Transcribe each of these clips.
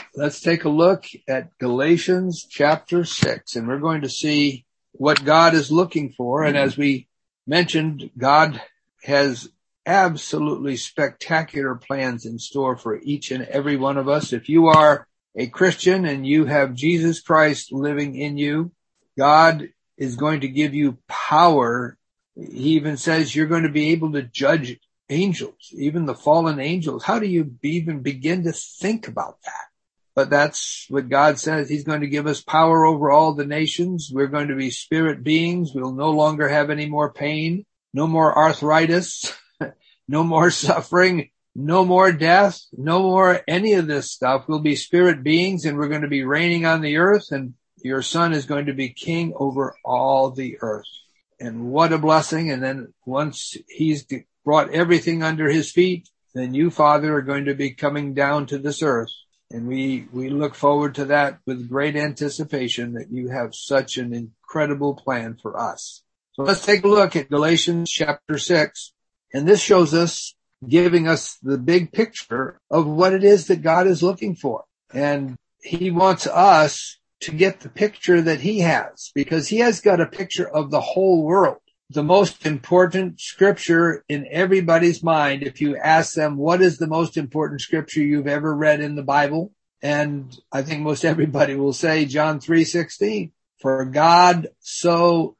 let's take a look at Galatians chapter 6, and we're going to see what God is looking for. And as we mentioned, God has absolutely spectacular plans in store for each and every one of us. If you are a Christian and you have Jesus Christ living in you, God is going to give you power. He even says you're going to be able to judge angels, even the fallen angels. How do you even begin to think about that? But that's what God says. He's going to give us power over all the nations. We're going to be spirit beings. We'll no longer have any more pain, no more arthritis, no more suffering, no more death, no more any of this stuff. We'll be spirit beings, and we're going to be reigning on the earth, and your son is going to be king over all the earth. And what a blessing. And then once he's brought everything under his feet, then you, Father, are going to be coming down to this earth. And we look forward to that with great anticipation, that you have such an incredible plan for us. So let's take a look at Galatians chapter 6. And this shows us, giving us the big picture of what it is that God is looking for. And he wants us to get the picture that he has, because he has got a picture of the whole world. The most important scripture in everybody's mind, if you ask them, what is the most important scripture you've ever read in the Bible? And I think most everybody will say John 3:16. For God so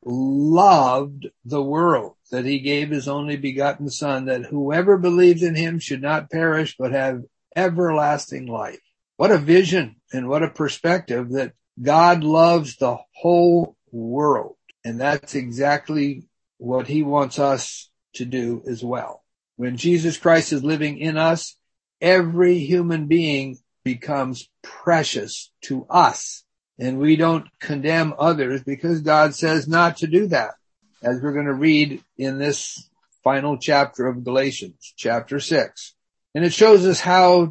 loved the world that he gave his only begotten son, that whoever believes in him should not perish, but have everlasting life. What a vision and what a perspective, that God loves the whole world. And that's exactly what he wants us to do as well. When Jesus Christ is living in us, every human being becomes precious to us. And we don't condemn others, because God says not to do that, as we're going to read in this final chapter of Galatians, chapter 6. And it shows us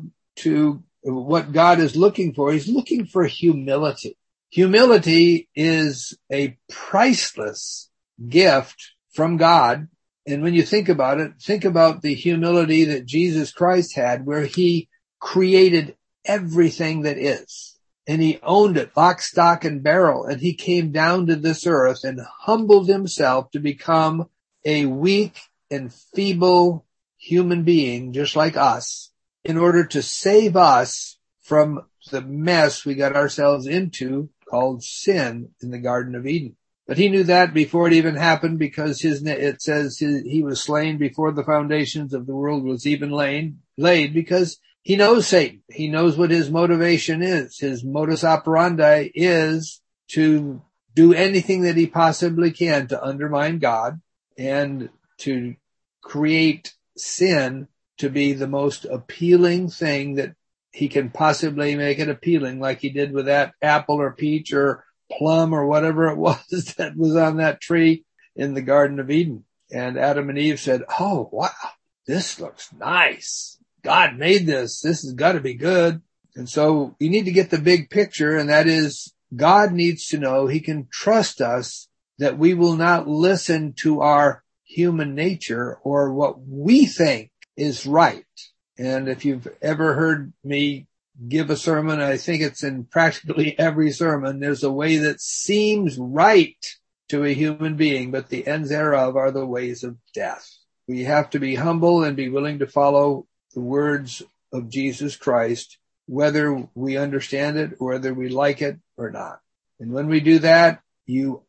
what God is looking for. He's looking for humility. Humility is a priceless gift from God. And when you think about it, think about the humility that Jesus Christ had, where he created everything that is. And he owned it, lock, stock, and barrel. And he came down to this earth and humbled himself to become a weak and feeble human being, just like us, in order to save us from the mess we got ourselves into, called sin, in the Garden of Eden. But he knew that before it even happened, because it says he was slain before the foundations of the world was even laid, because he knows Satan. He knows what his motivation is. His modus operandi is to do anything that he possibly can to undermine God and to create sin to be the most appealing thing that he can possibly make it appealing, like he did with that apple or peach or plum or whatever it was that was on that tree in the Garden of Eden. And Adam and Eve said, oh, wow, this looks nice. God made this. This has got to be good. And so you need to get the big picture, and that is, God needs to know he can trust us, that we will not listen to our human nature or what we think is right. And if you've ever heard me give a sermon, I think it's in practically every sermon, there's a way that seems right to a human being, but the ends thereof are the ways of death. We have to be humble and be willing to follow the words of Jesus Christ, whether we understand it or whether we like it or not. And when we do that, you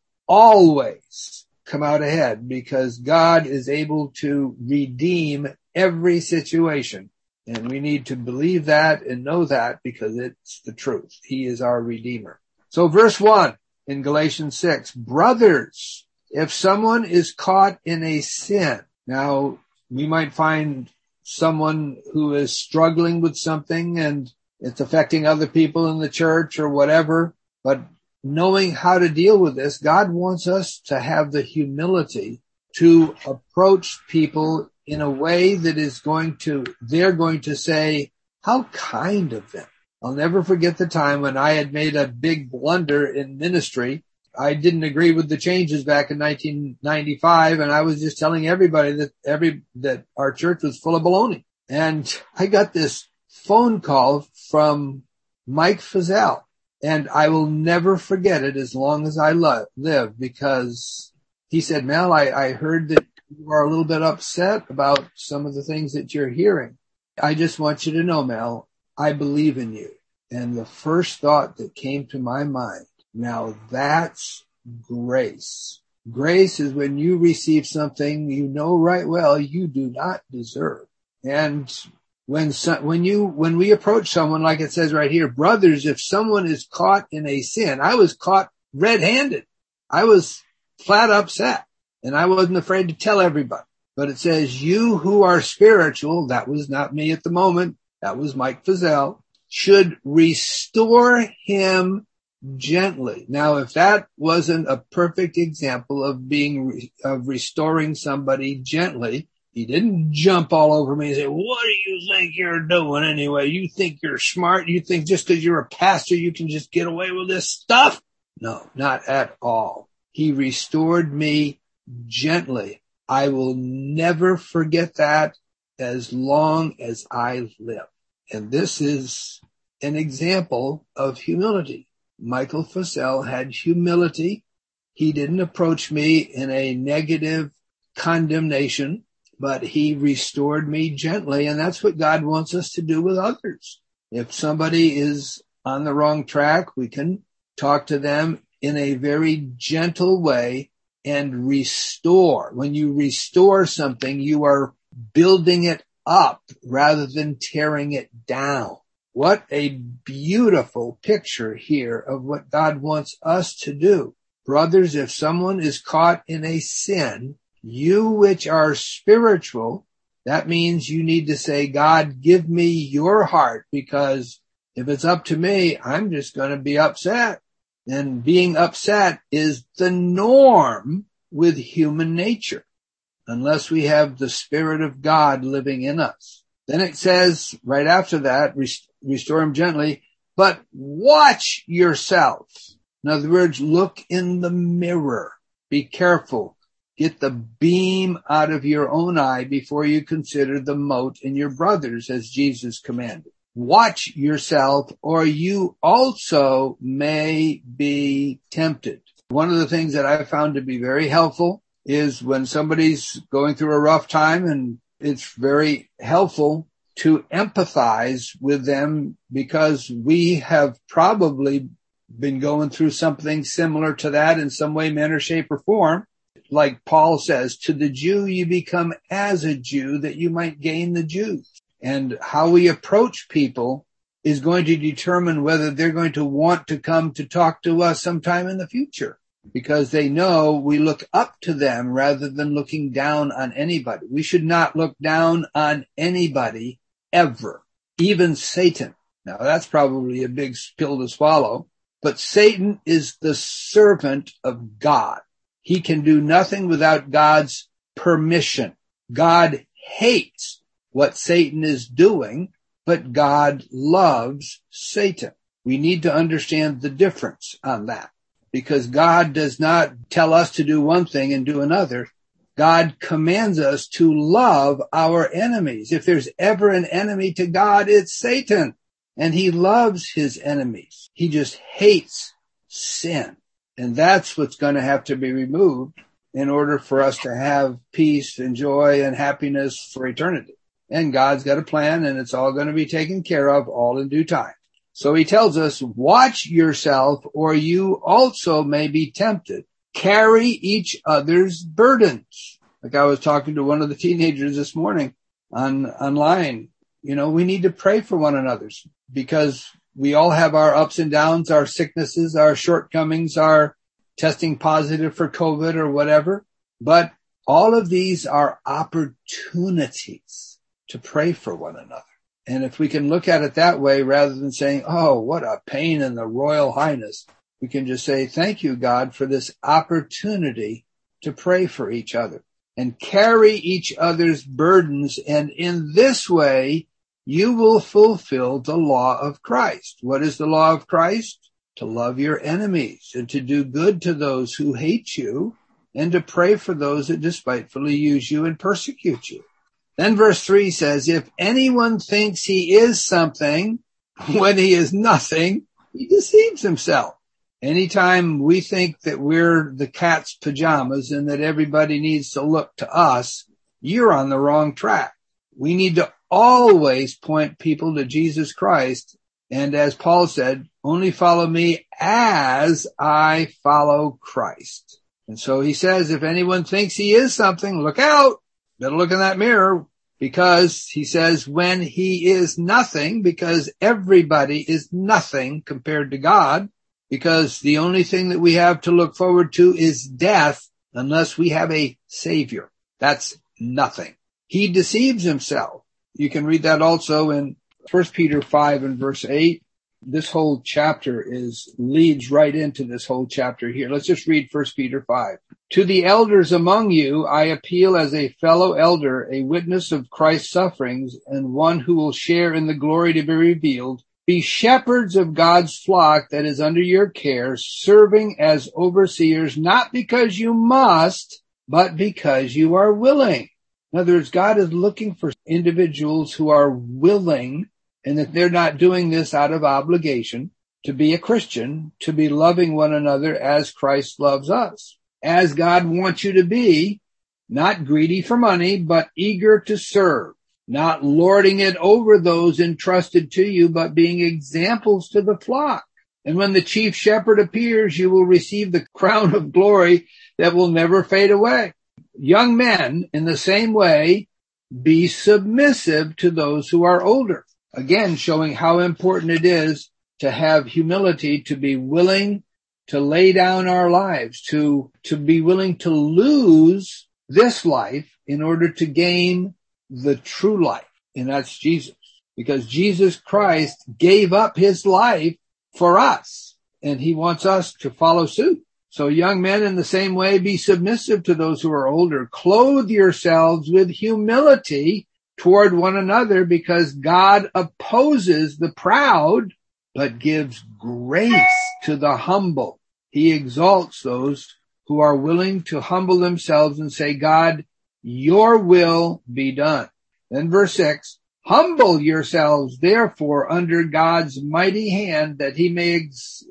always come out ahead, because God is able to redeem every situation. And we need to believe that and know that, because it's the truth. He is our Redeemer. So verse 1 in Galatians 6, brothers, if someone is caught in a sin. Now, we might find someone who is struggling with something and it's affecting other people in the church or whatever, but knowing how to deal with this, God wants us to have the humility to approach people in a way that they're going to say, how kind of them. I'll never forget the time when I had made a big blunder in ministry. I didn't agree with the changes back in 1995, and I was just telling everybody that our church was full of baloney. And I got this phone call from Mike Feazell. And I will never forget it as long as I live, because he said, Mel, I heard that you are a little bit upset about some of the things that you're hearing. I just want you to know, Mel, I believe in you. And the first thought that came to my mind, now that's grace. Grace is when you receive something you know right well you do not deserve. And when we approach someone, like it says right here, brothers, if someone is caught in a sin, I was caught red-handed. I was flat upset, and I wasn't afraid to tell everybody. But it says, you who are spiritual, that was not me at the moment, that was Mike Feazell, should restore him gently. Now, if that wasn't a perfect example of restoring somebody gently, he didn't jump all over me and say, what do you think you're doing anyway? You think you're smart? You think just because you're a pastor, you can just get away with this stuff? No, not at all. He restored me gently. I will never forget that as long as I live. And this is an example of humility. Michael Feazell had humility. He didn't approach me in a negative condemnation, but he restored me gently. And that's what God wants us to do with others. If somebody is on the wrong track, we can talk to them in a very gentle way and restore. When you restore something, you are building it up rather than tearing it down. What a beautiful picture here of what God wants us to do. Brothers, if someone is caught in a sin, you which are spiritual, that means you need to say, God, give me your heart, because if it's up to me, I'm just going to be upset. And being upset is the norm with human nature, unless we have the Spirit of God living in us. Then it says right after that, restore him gently, but watch yourself. In other words, look in the mirror. Be careful. Get the beam out of your own eye before you consider the mote in your brother's, as Jesus commanded. Watch yourself, or you also may be tempted. One of the things that I found to be very helpful is when somebody's going through a rough time, and it's very helpful to empathize with them, because we have probably been going through something similar to that in some way, manner, shape, or form. Like Paul says, to the Jew you become as a Jew that you might gain the Jews. And how we approach people is going to determine whether they're going to want to come to talk to us sometime in the future, because they know we look up to them rather than looking down on anybody. We should not look down on anybody ever, even Satan. Now that's probably a big pill to swallow, but Satan is the servant of God. He can do nothing without God's permission. God hates what Satan is doing, but God loves Satan. We need to understand the difference on that, because God does not tell us to do one thing and do another. God commands us to love our enemies. If there's ever an enemy to God, it's Satan, and he loves his enemies. He just hates sin. And that's what's going to have to be removed in order for us to have peace and joy and happiness for eternity. And God's got a plan, and it's all going to be taken care of, all in due time. So he tells us, watch yourself, or you also may be tempted. Carry each other's burdens. Like I was talking to one of the teenagers this morning online. You know, we need to pray for one another, because we all have our ups and downs, our sicknesses, our shortcomings, our testing positive for COVID or whatever. But all of these are opportunities to pray for one another. And if we can look at it that way, rather than saying, oh, what a pain in the Royal Highness, we can just say, thank you, God, for this opportunity to pray for each other and carry each other's burdens. And in this way, you will fulfill the law of Christ. What is the law of Christ? To love your enemies and to do good to those who hate you and to pray for those that despitefully use you and persecute you. Then verse 3 says, if anyone thinks he is something when he is nothing, he deceives himself. Anytime we think that we're the cat's pajamas and that everybody needs to look to us, you're on the wrong track. We need to always point people to Jesus Christ. And as Paul said, only follow me as I follow Christ. And so he says, if anyone thinks he is something, look out. Better look in that mirror, because he says when he is nothing, because everybody is nothing compared to God, because the only thing that we have to look forward to is death unless we have a savior. That's nothing. He deceives himself. You can read that also in 1 Peter 5 and verse 8. This whole chapter leads right into this whole chapter here. Let's just read 1 Peter 5. To the elders among you, I appeal as a fellow elder, a witness of Christ's sufferings, and one who will share in the glory to be revealed. Be shepherds of God's flock that is under your care, serving as overseers, not because you must, but because you are willing. In other words, God is looking for individuals who are willing, and that they're not doing this out of obligation, to be a Christian, to be loving one another as Christ loves us. As God wants you to be, not greedy for money, but eager to serve, not lording it over those entrusted to you, but being examples to the flock. And when the chief shepherd appears, you will receive the crown of glory that will never fade away. Young men, in the same way, be submissive to those who are older. Again, showing how important it is to have humility, to be willing to lay down our lives, to be willing to lose this life in order to gain the true life. And that's Jesus. Because Jesus Christ gave up his life for us, and he wants us to follow suit. So young men, in the same way, be submissive to those who are older. Clothe yourselves with humility toward one another, because God opposes the proud, but gives grace to the humble. He exalts those who are willing to humble themselves and say, God, your will be done. Then verse 6, humble yourselves, therefore, under God's mighty hand, that he may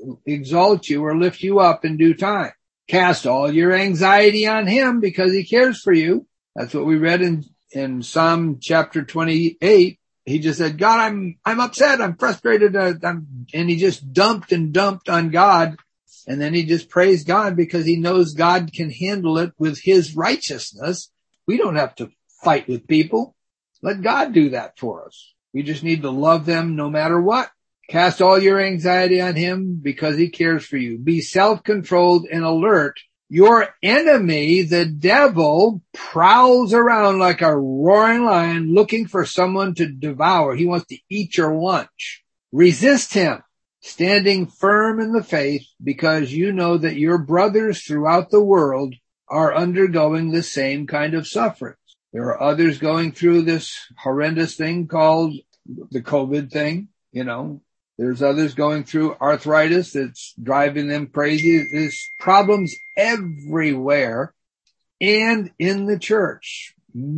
exalt you or lift you up in due time. Cast all your anxiety on him because he cares for you. That's what we read in Psalm chapter 28. He just said, God, I'm upset. I'm frustrated. And he just dumped on God. And then he just praised God because he knows God can handle it with his righteousness. We don't have to fight with people. Let God do that for us. We just need to love them no matter what. Cast all your anxiety on him because he cares for you. Be self-controlled and alert. Your enemy, the devil, prowls around like a roaring lion looking for someone to devour. He wants to eat your lunch. Resist him, standing firm in the faith, because you know that your brothers throughout the world are undergoing the same kind of suffering. There are others going through this horrendous thing called the COVID thing. There's others going through arthritis that's driving them crazy. There's problems everywhere and in the church.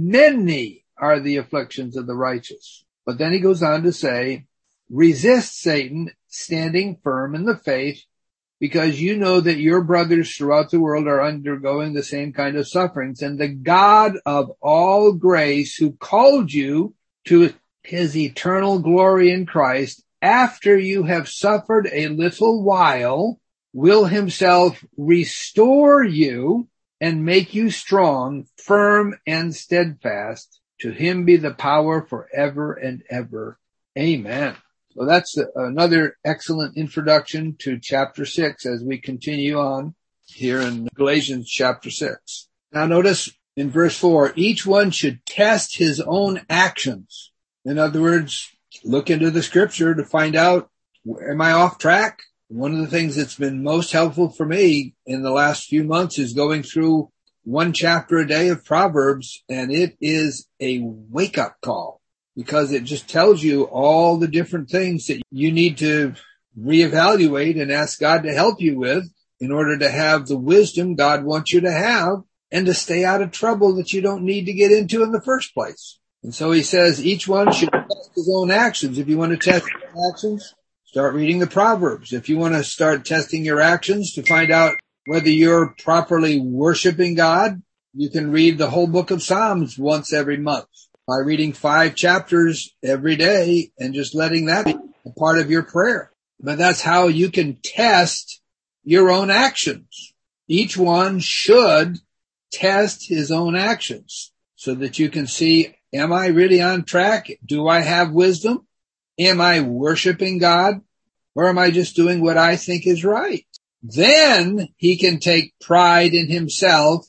Many are the afflictions of the righteous. But then he goes on to say, resist Satan, standing firm in the faith, because you know that your brothers throughout the world are undergoing the same kind of sufferings. And the God of all grace, who called you to his eternal glory in Christ, after you have suffered a little while, will himself restore you and make you strong, firm, and steadfast. To him be the power forever and ever. Amen. So that's another excellent introduction to chapter 6 as we continue on here in Galatians chapter 6. Now notice in verse 4, each one should test his own actions. In other words, look into the scripture to find out, am I off track? One of the things that's been most helpful for me in the last few months is going through one chapter a day of Proverbs, and it is a wake-up call because it just tells you all the different things that you need to reevaluate and ask God to help you with in order to have the wisdom God wants you to have and to stay out of trouble that you don't need to get into in the first place. And so he says each one should test his own actions. If you want to test your actions, start reading the Proverbs. If you want to start testing your actions to find out whether you're properly worshiping God, you can read the whole book of Psalms once every month by reading 5 chapters every day and just letting that be a part of your prayer. But that's how you can test your own actions. Each one should test his own actions so that you can see, am I really on track? Do I have wisdom? Am I worshiping God? Or am I just doing what I think is right? Then he can take pride in himself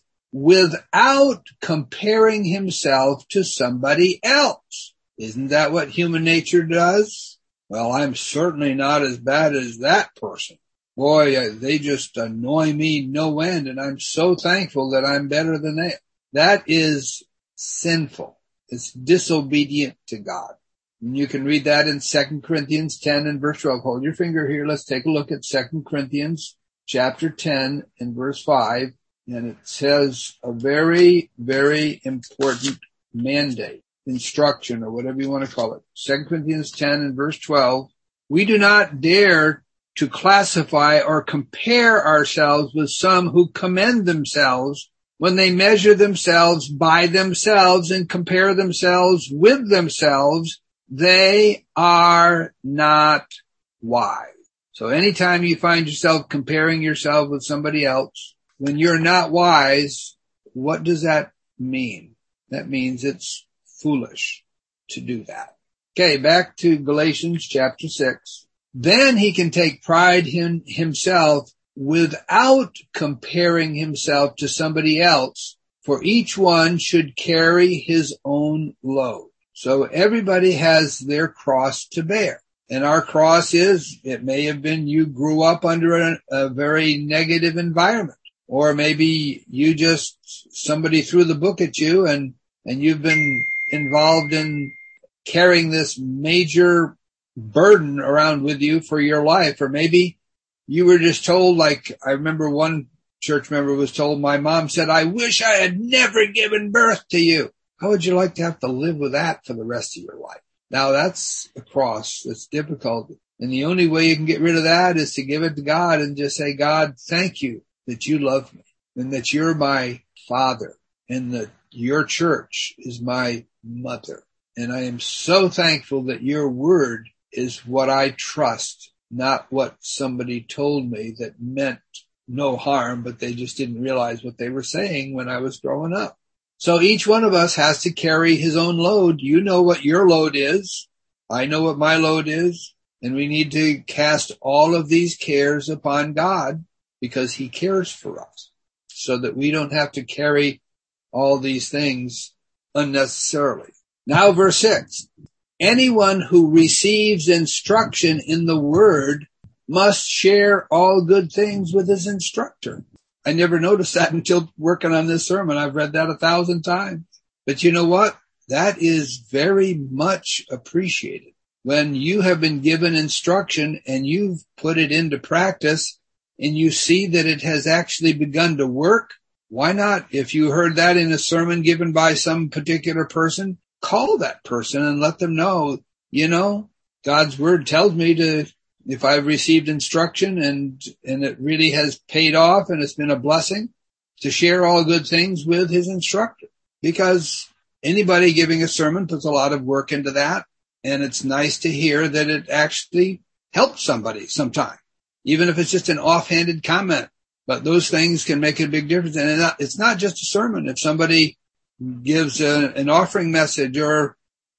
without comparing himself to somebody else. Isn't that what human nature does? Well, I'm certainly not as bad as that person. Boy, they just annoy me no end, and I'm so thankful that I'm better than they. That is sinful. It's disobedient to God. And you can read that in 2 Corinthians 10 and verse 12. Hold your finger here. Let's take a look at 2 Corinthians chapter 10 and verse 5. And it says a very, very important mandate, instruction, or whatever you want to call it. 2 Corinthians 10 and verse 12. We do not dare to classify or compare ourselves with some who commend themselves when they measure themselves by themselves and compare themselves with themselves. They are not wise. So anytime you find yourself comparing yourself with somebody else, when you're not wise, what does that mean? That means it's foolish to do that. Okay, back to Galatians chapter 6. Then he can take pride in himself without comparing himself to somebody else, for each one should carry his own load. So everybody has their cross to bear. And our cross is, it may have been you grew up under a very negative environment. Or maybe you just, somebody threw the book at you and you've been involved in carrying this major burden around with you for your life. Or maybe you were just told, like I remember one church member was told, my mom said, I wish I had never given birth to you. How would you like to have to live with that for the rest of your life? Now that's a cross. That's difficult. And the only way you can get rid of that is to give it to God and just say, God, thank you that you love me and that you're my father and that your church is my mother. And I am so thankful that your word is what I trust, not what somebody told me that meant no harm, but they just didn't realize what they were saying when I was growing up. So each one of us has to carry his own load. You know what your load is. I know what my load is. And we need to cast all of these cares upon God because he cares for us so that we don't have to carry all these things unnecessarily. Now, verse 6. Anyone who receives instruction in the word must share all good things with his instructor. I never noticed that until working on this sermon. I've read that 1,000 times. But you know what? That is very much appreciated. When you have been given instruction and you've put it into practice and you see that it has actually begun to work, why not? If you heard that in a sermon given by some particular person, call that person and let them know, you know, God's word tells me to, if I've received instruction and it really has paid off and it's been a blessing, to share all good things with his instructor. Because anybody giving a sermon puts a lot of work into that. And it's nice to hear that it actually helps somebody sometime, even if it's just an offhanded comment. But those things can make a big difference. And it's not just a sermon. If somebody gives an offering message or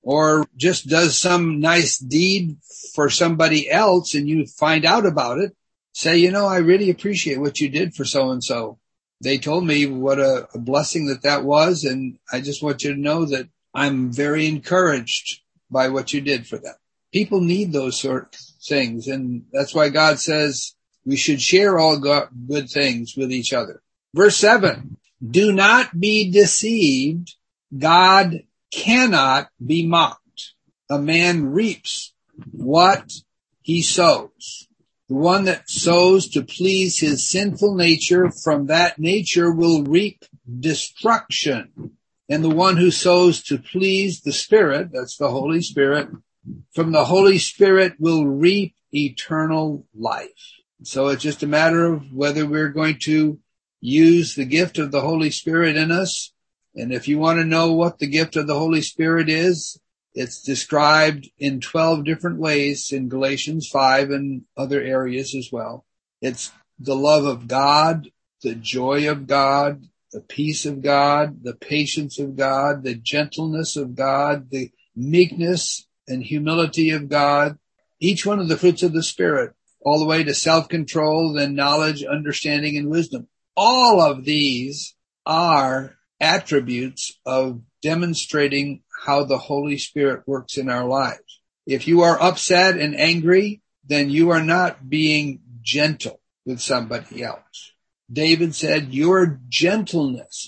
just does some nice deed for somebody else and you find out about it, say, you know, I really appreciate what you did for so-and-so. They told me what a blessing that was. And I just want you to know that I'm very encouraged by what you did for them. People need those sort of things. And that's why God says we should share all good things with each other. Verse 7, do not be deceived. God cannot be mocked. A man reaps what he sows. The one that sows to please his sinful nature, from that nature will reap destruction. And the one who sows to please the Spirit, that's the Holy Spirit, from the Holy Spirit will reap eternal life. So it's just a matter of whether we're going to use the gift of the Holy Spirit in us. And if you want to know what the gift of the Holy Spirit is, it's described in 12 different ways in Galatians 5 and other areas as well. It's the love of God, the joy of God, the peace of God, the patience of God, the gentleness of God, the meekness and humility of God, each one of the fruits of the Spirit, all the way to self-control, then knowledge, understanding, and wisdom. All of these are attributes of demonstrating how the Holy Spirit works in our lives. If you are upset and angry, then you are not being gentle with somebody else. David said, your gentleness,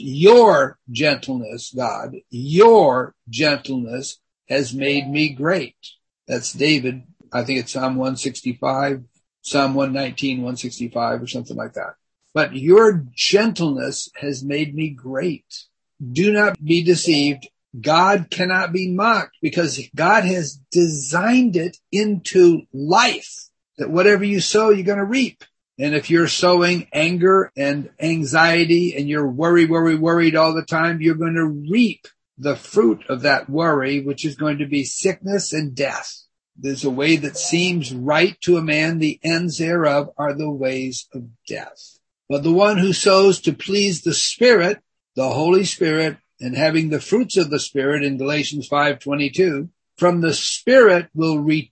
God, your gentleness has made me great. That's David. I think it's Psalm 165, Psalm 119, 165 or something like that. But your gentleness has made me great. Do not be deceived. God cannot be mocked because God has designed it into life that whatever you sow, you're going to reap. And if you're sowing anger and anxiety and you're worried all the time, you're going to reap the fruit of that worry, which is going to be sickness and death. There's a way that seems right to a man. The ends thereof are the ways of death. But the one who sows to please the Spirit, the Holy Spirit, and having the fruits of the Spirit in Galatians 5:22, from the Spirit will reap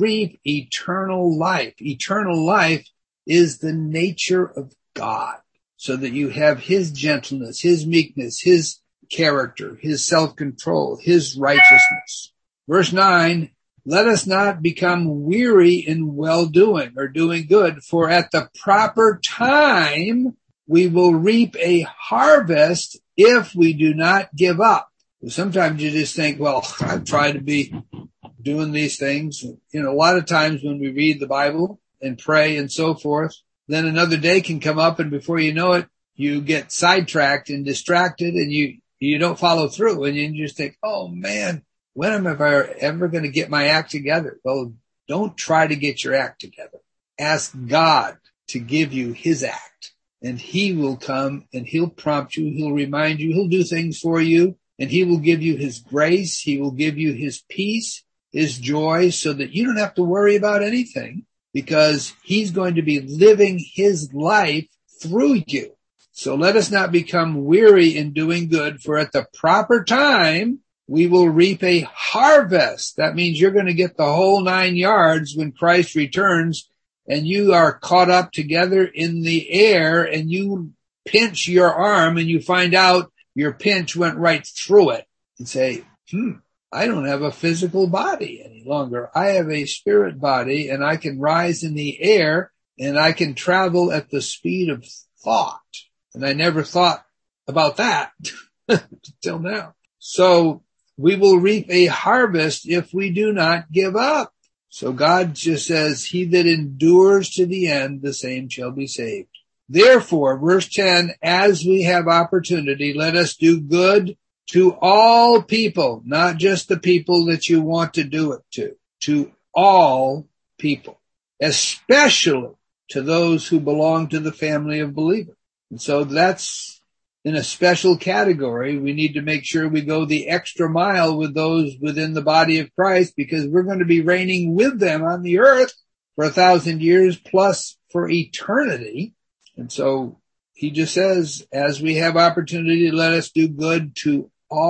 eternal life. Eternal life is the nature of God, so that you have His gentleness, His meekness, His character, His self-control, His righteousness. Verse 9, let us not become weary in well-doing or doing good, for at the proper time we will reap a harvest if we do not give up. Sometimes you just think, well, I've tried to be doing these things. A lot of times when we read the Bible and pray and so forth, then another day can come up and before you know it, you get sidetracked and distracted and you don't follow through and you just think, oh man, when am I ever going to get my act together? Well, don't try to get your act together. Ask God to give you His act and He will come and He'll prompt you. He'll remind you. He'll do things for you and He will give you His grace. He will give you His peace, His joy, so that you don't have to worry about anything because He's going to be living His life through you. So let us not become weary in doing good, for at the proper time, we will reap a harvest. That means you're going to get the whole 9 yards when Christ returns and you are caught up together in the air and you pinch your arm and you find out your pinch went right through it and say, I don't have a physical body any longer. I have a spirit body and I can rise in the air and I can travel at the speed of thought. And I never thought about that till now. So we will reap a harvest if we do not give up. So God just says, he that endures to the end, the same shall be saved. Therefore, verse 10, as we have opportunity, let us do good to all people, not just the people that you want to do it to all people, especially to those who belong to the family of believers. And so that's in a special category. We need to make sure we go the extra mile with those within the body of Christ, because we're going to be reigning with them on the earth for 1,000 years plus for eternity. And so he just says, as we have opportunity, let us do good to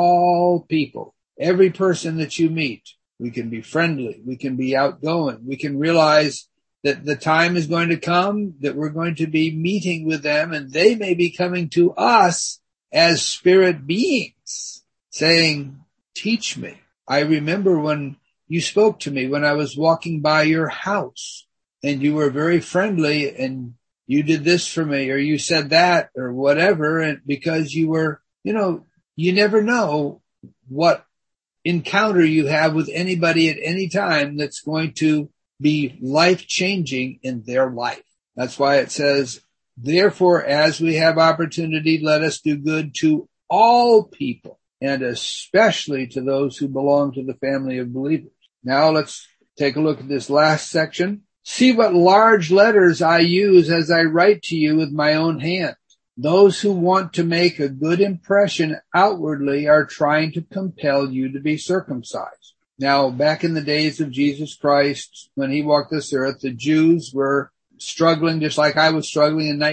all people. Every person that you meet, we can be friendly. We can be outgoing. We can realize that the time is going to come that we're going to be meeting with them, and they may be coming to us as spirit beings saying, teach me. I remember when you spoke to me when I was walking by your house and you were very friendly and you did this for me or you said that or whatever. And because you were, you never know what encounter you have with anybody at any time that's going to be life-changing in their life. That's why it says, therefore, as we have opportunity, let us do good to all people. and especially to those who belong to the family of believers. Now let's take a look at this last section. See what large letters I use as I write to you with my own hand. Those who want to make a good impression outwardly are trying to compel you to be circumcised. Now, back in the days of Jesus Christ, when he walked this earth, the Jews were struggling, just like I was struggling in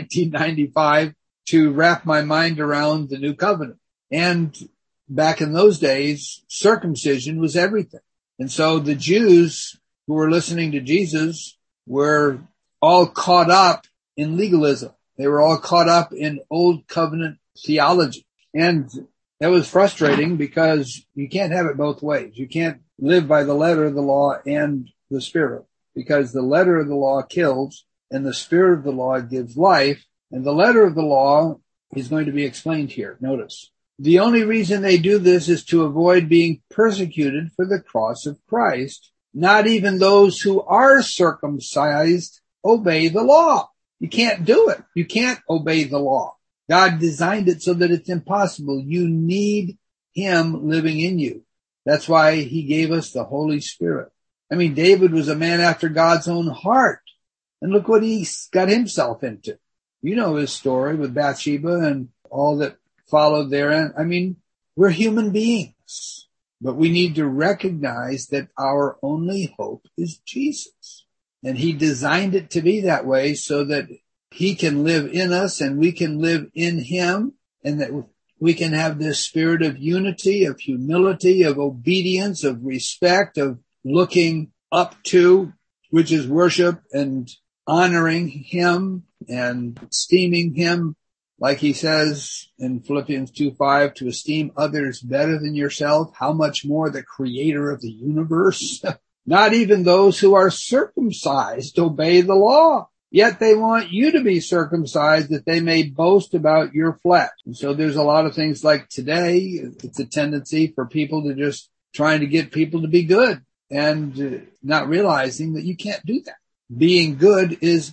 1995, to wrap my mind around the new covenant. And back in those days, circumcision was everything. And so the Jews who were listening to Jesus were all caught up in legalism. They were all caught up in old covenant theology. And that was frustrating because you can't have it both ways. You can't live by the letter of the law and the spirit, because the letter of the law kills and the spirit of the law gives life. And the letter of the law is going to be explained here. Notice. The only reason they do this is to avoid being persecuted for the cross of Christ. Not even those who are circumcised obey the law. You can't do it. You can't obey the law. God designed it so that it's impossible. You need him living in you. That's why he gave us the Holy Spirit. I mean, David was a man after God's own heart. And look what he got himself into. You know his story with Bathsheba and all that followed therein. I mean, we're human beings, but we need to recognize that our only hope is Jesus. And he designed it to be that way so that he can live in us and we can live in him, and that we can have this spirit of unity, of humility, of obedience, of respect, of looking up to, which is worship, and honoring him and esteeming him. Like he says in Philippians 2:5, to esteem others better than yourself, how much more the creator of the universe? Not even those who are circumcised obey the law, yet they want you to be circumcised that they may boast about your flesh. And so there's a lot of things like today, it's a tendency for people to just trying to get people to be good and not realizing that you can't do that. Being good is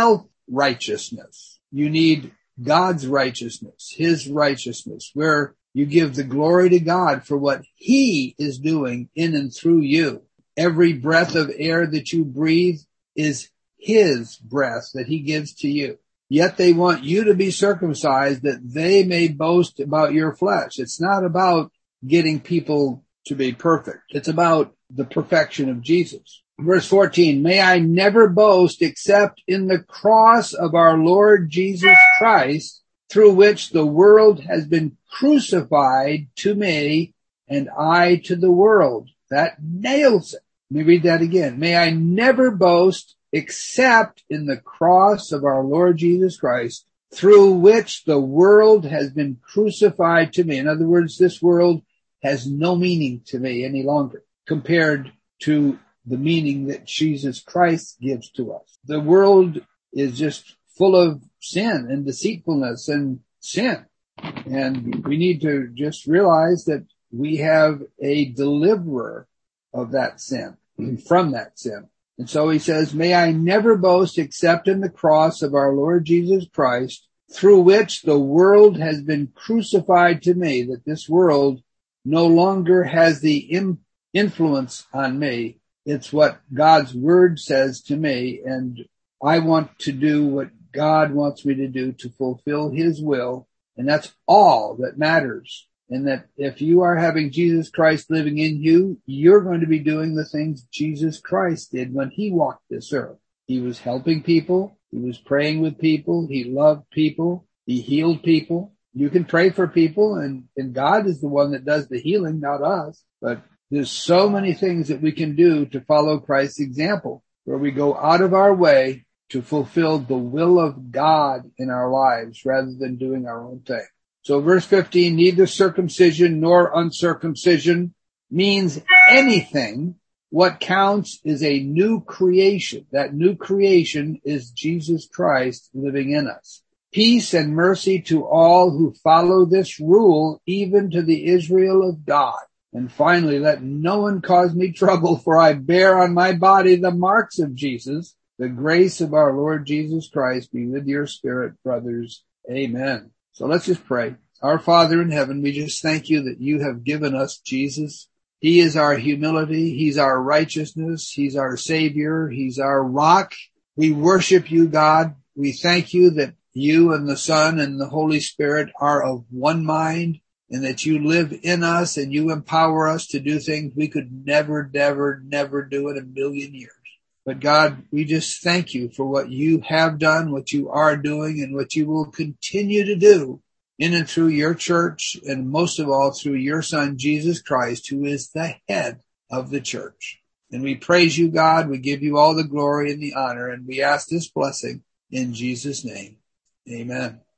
self-righteousness. You need God's righteousness, his righteousness, where you give the glory to God for what he is doing in and through you. Every breath of air that you breathe is his breath that he gives to you. Yet they want you to be circumcised that they may boast about your flesh. It's not about getting people to be perfect. It's about the perfection of Jesus. Verse 14, may I never boast except in the cross of our Lord Jesus Christ, through which the world has been crucified to me and I to the world. That nails it. Let me read that again. May I never boast except in the cross of our Lord Jesus Christ, through which the world has been crucified to me. In other words, this world has no meaning to me any longer compared to the meaning that Jesus Christ gives to us. The world is just full of sin and deceitfulness and sin. And we need to just realize that we have a deliverer of that sin, from that sin. And so he says, may I never boast except in the cross of our Lord Jesus Christ, through which the world has been crucified to me, that this world no longer has the influence on me. It's what God's word says to me, and I want to do what God wants me to do to fulfill his will, and that's all that matters. And that if you are having Jesus Christ living in you, you're going to be doing the things Jesus Christ did when he walked this earth. He was helping people. He was praying with people. He loved people. He healed people. You can pray for people, and God is the one that does the healing, not us. But there's so many things that we can do to follow Christ's example, where we go out of our way to fulfill the will of God in our lives rather than doing our own thing. So verse 15, neither circumcision nor uncircumcision means anything. What counts is a new creation. That new creation is Jesus Christ living in us. Peace and mercy to all who follow this rule, even to the Israel of God. And finally, let no one cause me trouble, for I bear on my body the marks of Jesus. The grace of our Lord Jesus Christ be with your spirit, brothers. Amen. So let's just pray. Our Father in heaven, we just thank you that you have given us Jesus. He is our humility. He's our righteousness. He's our Savior. He's our rock. We worship you, God. We thank you that you and the Son and the Holy Spirit are of one mind, and that you live in us and you empower us to do things we could never do in a million years. But God, we just thank you for what you have done, what you are doing, and what you will continue to do in and through your church, and most of all through your Son, Jesus Christ, who is the head of the church. And we praise you, God. We give you all the glory and the honor, and we ask this blessing in Jesus' name. Amen.